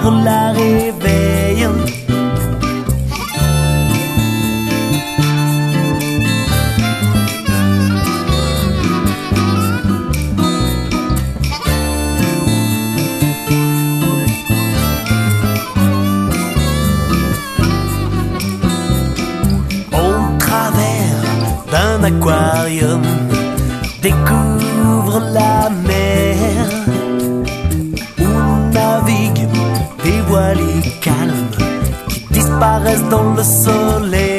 mer la réveille. Au travers d'un aquarium, découvre la mer où naviguent des voiliers calmes qui disparaissent dans le soleil.